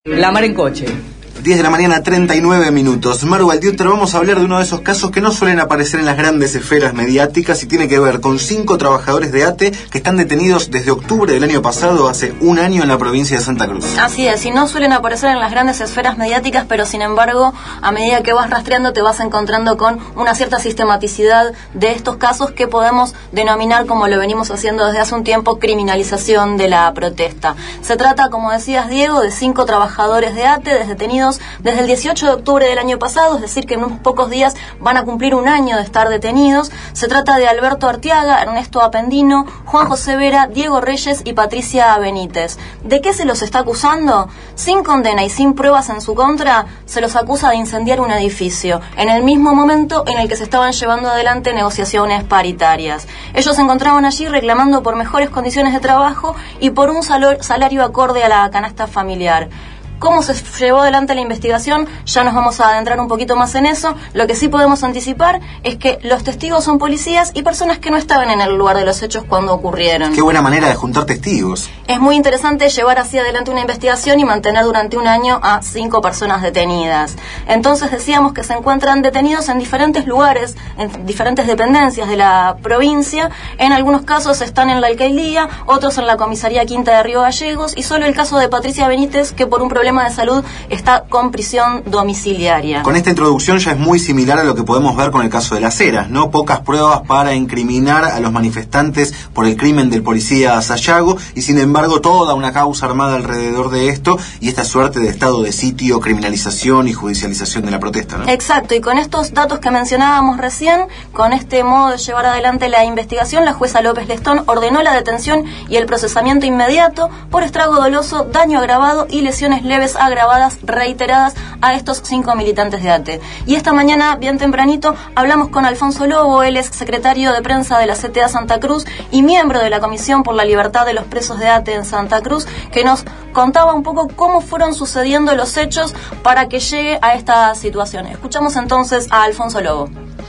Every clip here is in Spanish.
La mar en coche. 10 de la mañana, 39 minutos. Maru Baldiuter, vamos a hablar de uno de esos casos que no suelen aparecer en las grandes esferas mediáticas y tiene que ver con 5 trabajadores de ATE que están detenidos desde octubre del año pasado, hace un año, en la provincia de Santa Cruz. Así es, y no suelen aparecer en las grandes esferas mediáticas, pero sin embargo, a medida que vas rastreando te vas encontrando con una cierta sistematicidad de estos casos que podemos denominar, como lo venimos haciendo desde hace un tiempo, criminalización de la protesta. Se trata, como decías, Diego, de 5 trabajadores de ATE detenidos desde el 18 de octubre del año pasado, es decir, que en unos pocos días van a cumplir un año de estar detenidos. Se trata de Alberto Arteaga, Ernesto Apendino, Juan José Vera, Diego Reyes y Patricia Benítez. ¿De qué se los está acusando? Sin condena y sin pruebas en su contra, se los acusa de incendiar un edificio, en el mismo momento en el que se estaban llevando adelante negociaciones paritarias. Ellos se encontraban allí reclamando por mejores condiciones de trabajo y por un salario acorde a la canasta familiar. ¿Cómo se llevó adelante la investigación? Ya nos vamos a adentrar un poquito más en eso. Lo que sí podemos anticipar es que los testigos son policías y personas que no estaban en el lugar de los hechos cuando ocurrieron. Qué buena manera de juntar testigos. Es muy interesante llevar así adelante una investigación y mantener durante un año a 5 personas detenidas. Entonces decíamos que se encuentran detenidos en diferentes lugares, en diferentes dependencias de la provincia. En algunos casos están en la alcaldía, otros en la comisaría Quinta de Río Gallegos, y solo el caso de Patricia Benítez, que por un problema de salud está con prisión domiciliaria. Con esta introducción ya es muy similar a lo que podemos ver con el caso de Las Heras, ¿no? Pocas pruebas para incriminar a los manifestantes por el crimen del policía Sayago y sin embargo toda una causa armada alrededor de esto y esta suerte de estado de sitio, criminalización y judicialización de la protesta, ¿no? Exacto, y con estos datos que mencionábamos recién, con este modo de llevar adelante la investigación, la jueza López Lestón ordenó la detención y el procesamiento inmediato por estrago doloso, daño agravado y lesiones leves agravadas reiteradas a estos 5 militantes de ATE. Y esta mañana, bien tempranito, hablamos con Alfonso Lobo, él es secretario de prensa de la CTA Santa Cruz y miembro de la Comisión por la Libertad de los Presos de ATE en Santa Cruz, que nos contaba un poco cómo fueron sucediendo los hechos para que llegue a esta situación. Escuchamos entonces a Alfonso Lobo.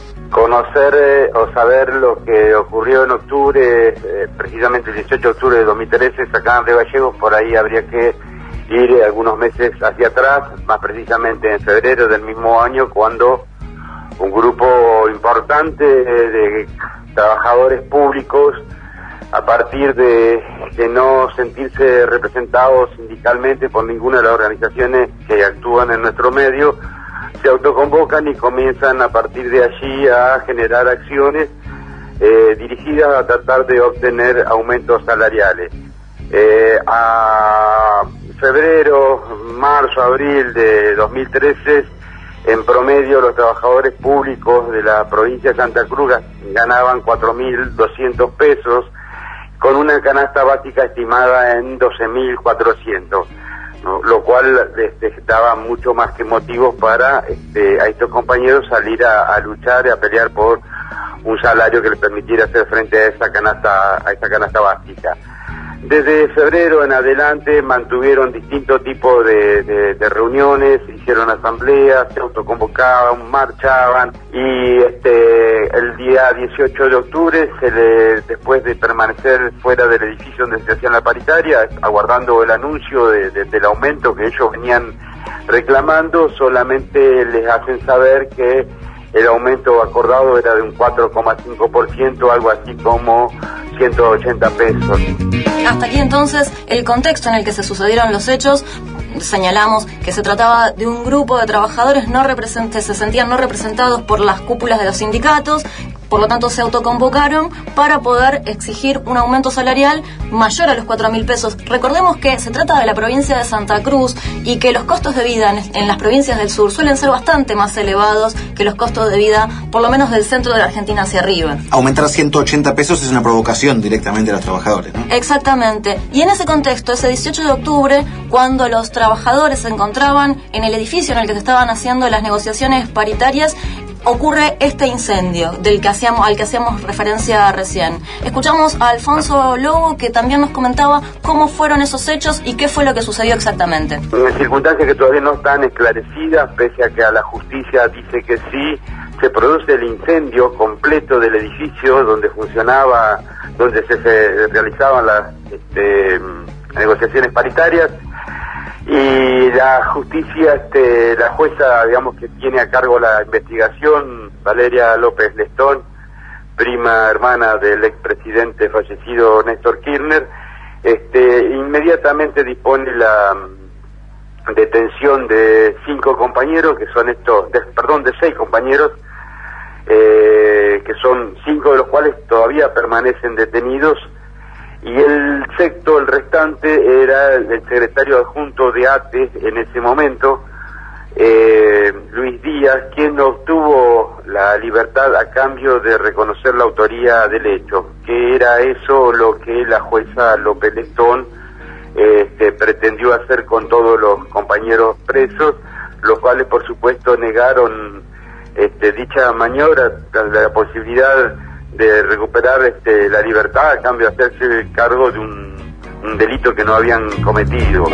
Conocer o saber lo que ocurrió en octubre, precisamente el 18 de octubre de 2013, acá en Río Gallegos, por ahí habría que ir algunos meses hacia atrás, más precisamente en febrero del mismo año, cuando un grupo importante de trabajadores públicos, a partir de no sentirse representados sindicalmente por ninguna de las organizaciones que actúan en nuestro medio, se autoconvocan y comienzan a partir de allí a generar acciones dirigidas a tratar de obtener aumentos salariales. A febrero, marzo, abril de 2013, en promedio los trabajadores públicos de la provincia de Santa Cruz ganaban 4.200 pesos, con una canasta básica estimada en 12.400, ¿no? Lo cual daba mucho más que motivos para a estos compañeros salir a luchar y a pelear por un salario que les permitiera hacer frente a esa canasta básica. Desde febrero en adelante mantuvieron distintos tipos de reuniones, hicieron asambleas, se autoconvocaban, marchaban y el día 18 de octubre, después de permanecer fuera del edificio donde se hacía la paritaria, aguardando el anuncio del aumento que ellos venían reclamando, solamente les hacen saber que el aumento acordado era de un 4,5%, algo así como 180 pesos. Hasta aquí entonces el contexto en el que se sucedieron los hechos. Señalamos que se trataba de un grupo de trabajadores que se sentían no representados por las cúpulas de los sindicatos, por lo tanto se autoconvocaron para poder exigir un aumento salarial mayor a los 4.000 pesos. Recordemos que se trata de la provincia de Santa Cruz y que los costos de vida en las provincias del sur suelen ser bastante más elevados que los costos de vida, por lo menos del centro de la Argentina hacia arriba. Aumentar a 180 pesos es una provocación directamente a los trabajadores, ¿no? Exactamente. Y en ese contexto, ese 18 de octubre, cuando los trabajadores se encontraban en el edificio en el que se estaban haciendo las negociaciones paritarias, ocurre este incendio al que hacíamos referencia recién. Escuchamos a Alfonso Lobo, que también nos comentaba cómo fueron esos hechos y qué fue lo que sucedió exactamente. En circunstancias que todavía no están esclarecidas, pese a que a la justicia dice que sí, se produce el incendio completo del edificio donde se realizaban las negociaciones paritarias. Y la justicia, la jueza, digamos, que tiene a cargo la investigación, Valeria López Lestón, prima hermana del expresidente fallecido Néstor Kirchner, inmediatamente dispone la detención de 5 compañeros, que son de 6 compañeros, que son 5 de los cuales todavía permanecen detenidos, y el sexto, el restante, era el secretario adjunto de ATE en ese momento, Luis Díaz, quien obtuvo la libertad a cambio de reconocer la autoría del hecho, que era eso lo que la jueza López Lestón pretendió hacer con todos los compañeros presos, los cuales por supuesto negaron dicha maniobra, la posibilidad de recuperar la libertad a cambio de hacerse cargo de un delito que no habían cometido.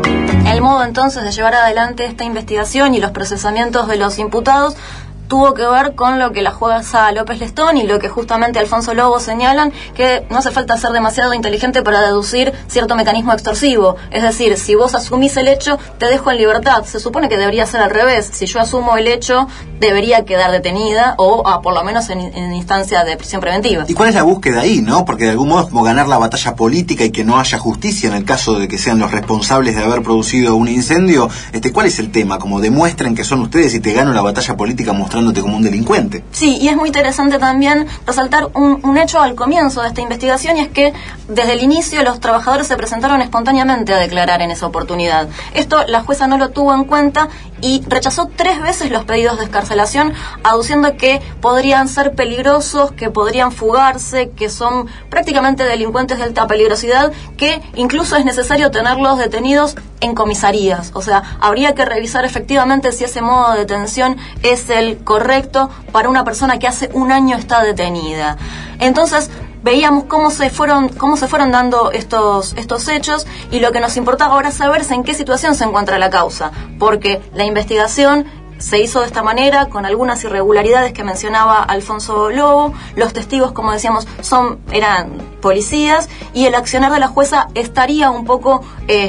El modo entonces de llevar adelante esta investigación y los procesamientos de los imputados tuvo que ver con lo que la jueza López Lestón y lo que justamente Alfonso Lobo señalan, que no hace falta ser demasiado inteligente para deducir cierto mecanismo extorsivo. Es decir, si vos asumís el hecho, te dejo en libertad. Se supone que debería ser al revés. Si yo asumo el hecho, debería quedar detenida o por lo menos en instancia de prisión preventiva. ¿Y cuál es la búsqueda ahí, no? Porque de algún modo es como ganar la batalla política y que no haya justicia en el caso de que sean los responsables de haber producido un incendio. ¿Cuál es el tema? Como demuestren que son ustedes y te gano la batalla política mostrándote como un delincuente. Sí, y es muy interesante también resaltar un hecho al comienzo de esta investigación, y es que desde el inicio los trabajadores se presentaron espontáneamente a declarar en esa oportunidad. Esto la jueza no lo tuvo en cuenta y rechazó 3 veces los pedidos de excarcelación, aduciendo que podrían ser peligrosos, que podrían fugarse, que son prácticamente delincuentes de alta peligrosidad, que incluso es necesario tenerlos detenidos en comisarías. O sea, habría que revisar efectivamente si ese modo de detención es el correcto para una persona que hace un año está detenida. Entonces veíamos cómo se fueron dando estos hechos, y lo que nos importaba ahora saber es en qué situación se encuentra la causa, porque la investigación se hizo de esta manera, con algunas irregularidades que mencionaba Alfonso Lobo. Los testigos, como decíamos, eran policías, y el accionar de la jueza estaría un poco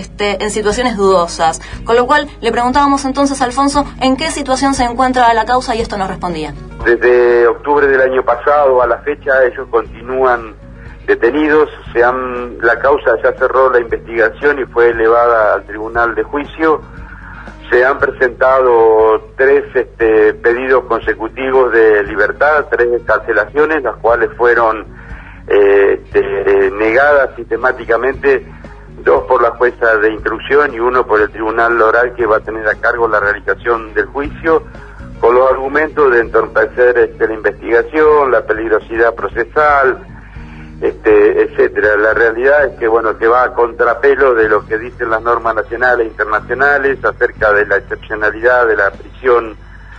en situaciones dudosas. Con lo cual, le preguntábamos entonces a Alfonso en qué situación se encuentra la causa, y esto nos respondía. Desde octubre del año pasado a la fecha, ellos continúan detenidos. La causa ya cerró la investigación y fue elevada al tribunal de juicio. Se han presentado 3 pedidos consecutivos de libertad, 3 excarcelaciones, las cuales fueron negadas sistemáticamente, 2 por la jueza de instrucción y 1 por el tribunal oral, que va a tener a cargo la realización del juicio, con los argumentos de entorpecer la investigación, la peligrosidad procesal, etcétera. La realidad es que que va a contrapelo de lo que dicen las normas nacionales e internacionales acerca de la excepcionalidad de la prisión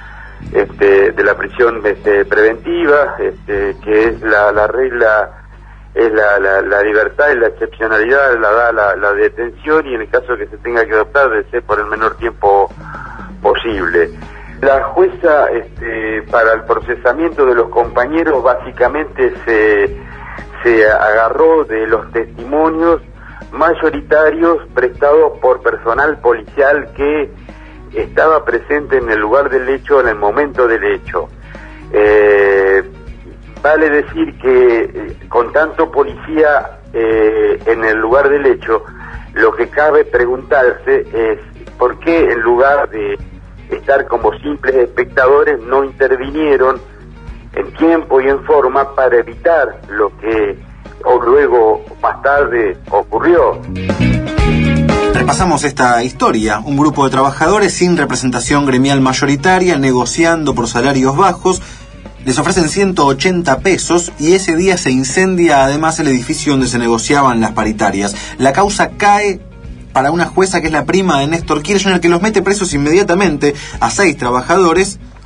preventiva, que es la regla, es la libertad, y la excepcionalidad la da la detención, y en el caso que se tenga que adoptar debe ser por el menor tiempo posible. La jueza para el procesamiento de los compañeros básicamente se agarró de los testimonios mayoritarios prestados por personal policial que estaba presente en el lugar del hecho en el momento del hecho. Vale decir que con tanto policía en el lugar del hecho, lo que cabe preguntarse es por qué, en lugar de estar como simples espectadores, no intervinieron en tiempo y en forma para evitar lo que luego más tarde ocurrió. Repasamos esta historia. Un grupo de trabajadores sin representación gremial mayoritaria, negociando por salarios bajos, les ofrecen 180 pesos y ese día se incendia además el edificio donde se negociaban las paritarias. La causa cae para una jueza que es la prima de Néstor Kirchner, que los mete presos inmediatamente a 6 trabajadores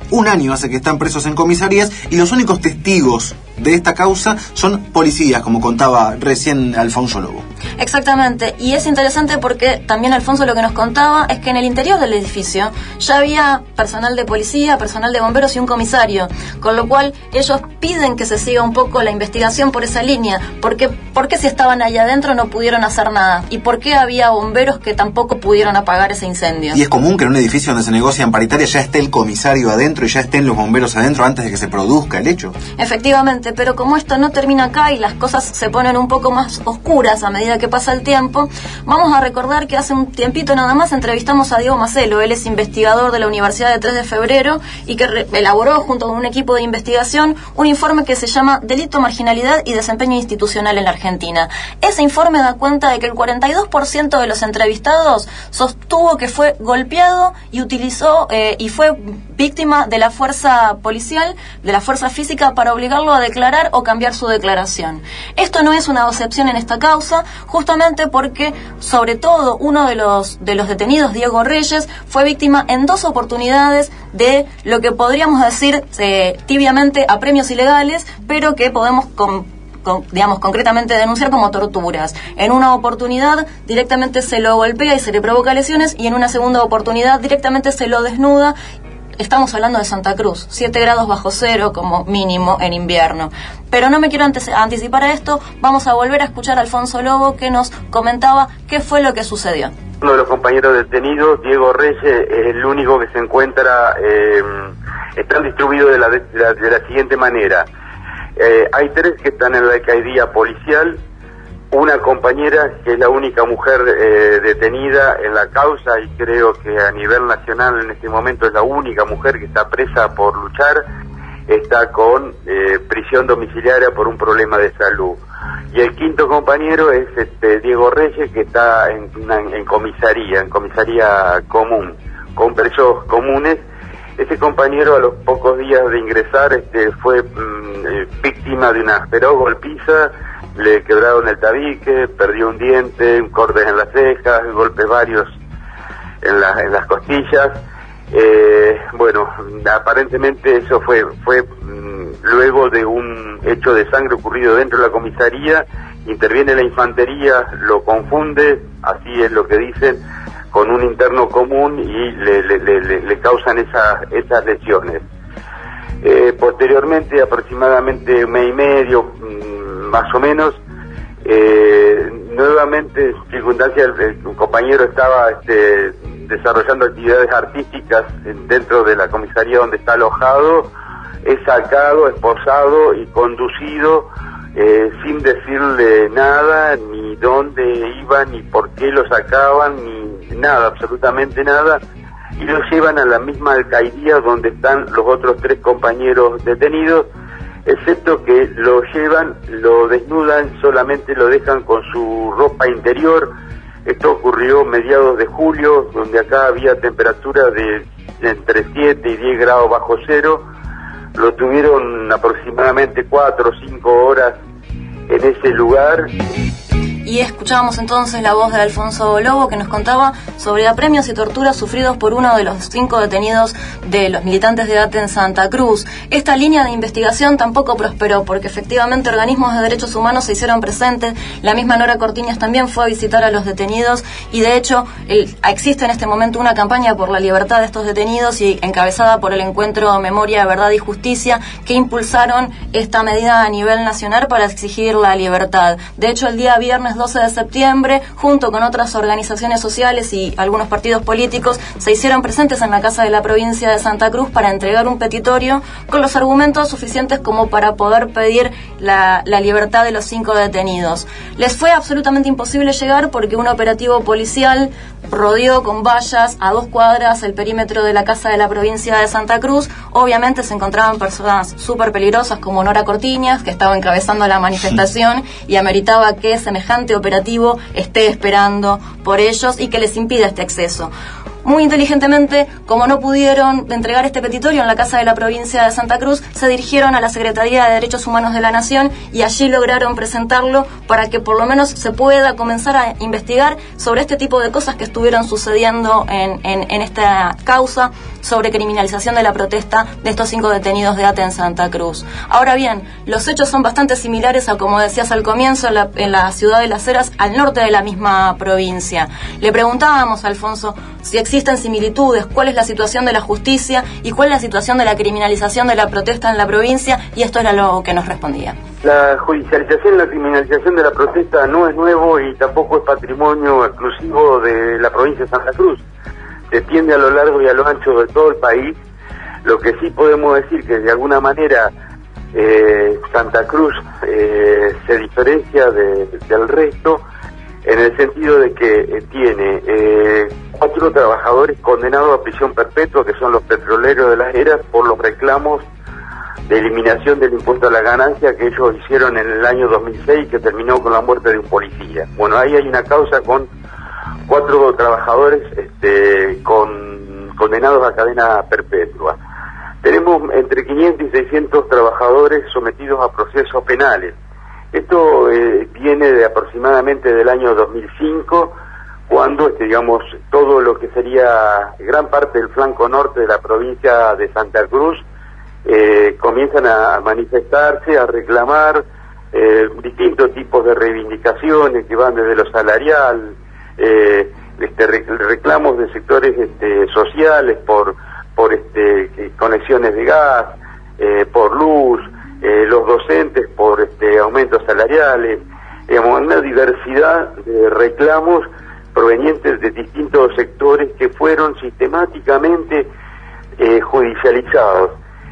un año hace que están presos en comisarías y los únicos testigos de esta causa son policías, como contaba recién Alfonso Lobo. Exactamente, y es interesante porque también Alfonso lo que nos contaba es que en el interior del edificio ya había personal de policía, personal de bomberos y un comisario, con lo cual ellos piden que se siga un poco la investigación por esa línea, porque ¿por qué si estaban allá adentro no pudieron hacer nada? ¿Y por qué había bomberos que tampoco pudieron apagar ese incendio? Y es común que en un edificio donde se negocian paritarias ya esté el comisario adentro y ya estén los bomberos adentro antes de que se produzca el hecho. Efectivamente, pero como esto no termina acá y las cosas se ponen un poco más oscuras a medida que pasa el tiempo, vamos a recordar que hace un tiempito nada más entrevistamos a Diego Macelo. Él es investigador de la Universidad de 3 de Febrero y que elaboró junto con un equipo de investigación un informe que se llama Delito, Marginalidad y Desempeño Institucional en la Argentina. Ese informe da cuenta de que el 42% de los entrevistados sostuvo que fue golpeado y utilizó y fue víctima de la fuerza policial, de la fuerza física, para obligarlo a declarar o cambiar su declaración. Esto no es una excepción en esta causa, justamente porque, sobre todo, uno de los detenidos, Diego Reyes, fue víctima en 2 oportunidades de lo que podríamos decir tibiamente apremios ilegales, pero que podemos concretamente denunciar como torturas. En una oportunidad directamente se lo golpea y se le provoca lesiones, y en una segunda oportunidad directamente se lo desnuda. Estamos hablando de Santa Cruz, 7 grados bajo cero como mínimo en invierno. Pero no me quiero anticipar a esto, vamos a volver a escuchar a Alfonso Lobo, que nos comentaba qué fue lo que sucedió. Uno de los compañeros detenidos, Diego Reyes, es el único que se encuentra, están distribuidos de la siguiente manera. Hay 3 que están en la alcaldía policial, una compañera que es la única mujer detenida en la causa, y creo que a nivel nacional en este momento es la única mujer que está presa por luchar, está con prisión domiciliaria por un problema de salud. Y el 5.º compañero es Diego Reyes, que está en comisaría común, con presos comunes. Ese compañero, a los pocos días de ingresar, fue víctima de una feroz golpiza. Le quebraron el tabique, perdió un diente, cortes en las cejas, golpes varios en las costillas. Bueno, aparentemente eso fue luego de un hecho de sangre ocurrido dentro de la comisaría. Interviene la infantería, lo confunde, así es lo que dicen, con un interno común, y le causan esas lesiones. Posteriormente, aproximadamente un mes y medio, más o menos, nuevamente circunstancias, el compañero estaba desarrollando actividades artísticas dentro de la comisaría donde está alojado, es sacado, esposado y conducido sin decirle nada, ni dónde iba, ni por qué lo sacaban, ni nada, absolutamente nada, y lo llevan a la misma alcaldía donde están los otros 3 compañeros detenidos, excepto que lo llevan, lo desnudan, solamente lo dejan con su ropa interior. Esto ocurrió mediados de julio, donde acá había temperaturas de entre 7 y 10 grados bajo cero. Lo tuvieron aproximadamente 4 o 5 horas en ese lugar. Y escuchábamos entonces la voz de Alfonso Lobo, que nos contaba sobre apremios y torturas sufridos por uno de los 5 detenidos de los militantes de ATE en Santa Cruz. Esta línea de investigación tampoco prosperó, porque efectivamente organismos de derechos humanos se hicieron presentes. La misma Nora Cortiñas también fue a visitar a los detenidos, y de hecho existe en este momento una campaña por la libertad de estos detenidos, y encabezada por el Encuentro Memoria, Verdad y Justicia, que impulsaron esta medida a nivel nacional para exigir la libertad. De hecho, el día viernes 12 de septiembre, junto con otras organizaciones sociales y algunos partidos políticos, se hicieron presentes en la Casa de la Provincia de Santa Cruz para entregar un petitorio con los argumentos suficientes como para poder pedir la libertad de los 5 detenidos. Les fue absolutamente imposible llegar porque un operativo policial rodeó con vallas a 2 cuadras el perímetro de la Casa de la Provincia de Santa Cruz. Obviamente se encontraban personas súper peligrosas como Nora Cortiñas, que estaba encabezando la manifestación y ameritaba que semejante operativo esté esperando por ellos y que les impida este acceso. Muy inteligentemente, como no pudieron entregar este petitorio en la Casa de la Provincia de Santa Cruz, se dirigieron a la Secretaría de Derechos Humanos de la Nación, y allí lograron presentarlo para que por lo menos se pueda comenzar a investigar sobre este tipo de cosas que estuvieron sucediendo en esta causa, sobre criminalización de la protesta de estos 5 detenidos de ATE en Santa Cruz. Ahora bien, los hechos son bastante similares a, como decías al comienzo, en la ciudad de Las Heras, al norte de la misma provincia. Le preguntábamos a Alfonso si existen similitudes, cuál es la situación de la justicia y cuál es la situación de la criminalización de la protesta en la provincia, y esto era lo que nos respondía. La judicialización y la criminalización de la protesta no es nuevo y tampoco es patrimonio exclusivo de la provincia de Santa Cruz. Se extiende a lo largo y a lo ancho de todo el país. Lo que sí podemos decir que de alguna manera Santa Cruz se diferencia del resto en el sentido de que tiene 4 trabajadores condenados a prisión perpetua, que son los petroleros de Las Heras, por los reclamos de eliminación del impuesto a la ganancia que ellos hicieron en el año 2006, que terminó con la muerte de un policía. Bueno, ahí hay una causa con 4 trabajadores condenados a cadena perpetua. Tenemos entre 500 y 600 trabajadores sometidos a procesos penales. Esto viene de aproximadamente del año 2005, cuando, digamos, todo lo que sería gran parte del flanco norte de la provincia de Santa Cruz comienzan a manifestarse, a reclamar distintos tipos de reivindicaciones que van desde lo salarial, reclamos de sectores sociales por conexiones de gas, por luz, los docentes por aumentos salariales, digamos, una diversidad de reclamos provenientes de distintos sectores que fueron sistemáticamente judicializados.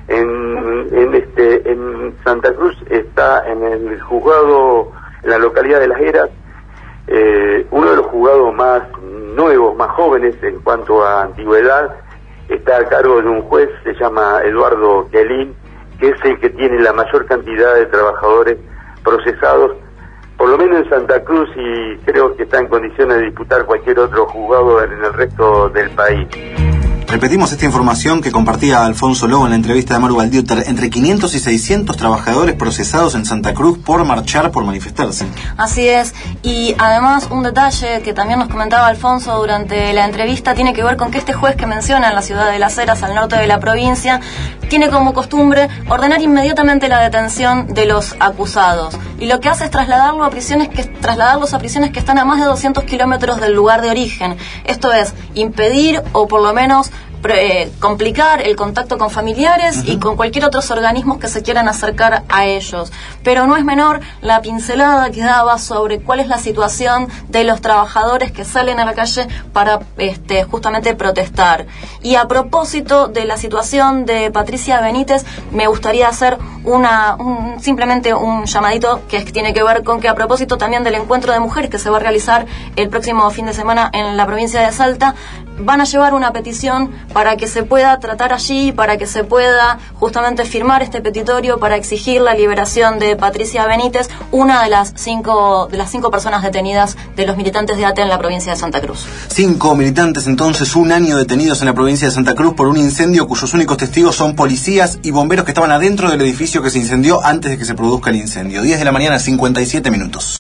En Santa Cruz está en el juzgado, en la localidad de Las Heras, uno de los juzgados más nuevos, más jóvenes en cuanto a antigüedad, está a cargo de un juez, se llama Eduardo Quelín, que es el que tiene la mayor cantidad de trabajadores procesados, por lo menos en Santa Cruz, y creo que está en condiciones de disputar cualquier otro juzgado en el resto del país. Repetimos esta información que compartía Alfonso Lobo en la entrevista de Maru Baldiuter: entre 500 y 600 trabajadores procesados en Santa Cruz por marchar, por manifestarse. Así es, y además un detalle que también nos comentaba Alfonso durante la entrevista tiene que ver con que este juez que menciona en la ciudad de Las Heras, al norte de la provincia, tiene como costumbre ordenar inmediatamente la detención de los acusados, y lo que hace es trasladarlos a prisiones que están a más de 200 kilómetros del lugar de origen. Esto es, impedir o por lo menos complicar el contacto con familiares y con cualquier otros organismos que se quieran acercar a ellos. Pero no es menor la pincelada que daba sobre cuál es la situación de los trabajadores que salen a la calle para justamente protestar. Y a propósito de la situación de Patricia Benítez, me gustaría hacer simplemente un llamadito que tiene que ver con que, a propósito también del encuentro de mujeres que se va a realizar el próximo fin de semana en la provincia de Salta, van a llevar una petición para que se pueda tratar allí, para que se pueda justamente firmar este petitorio para exigir la liberación de Patricia Benítez, una de las cinco personas detenidas de los militantes de ATE en la provincia de Santa Cruz. 5 militantes, entonces, un año detenidos en la provincia de Santa Cruz por un incendio cuyos únicos testigos son policías y bomberos que estaban adentro del edificio que se incendió antes de que se produzca el incendio. 10 de la mañana, 57 minutos.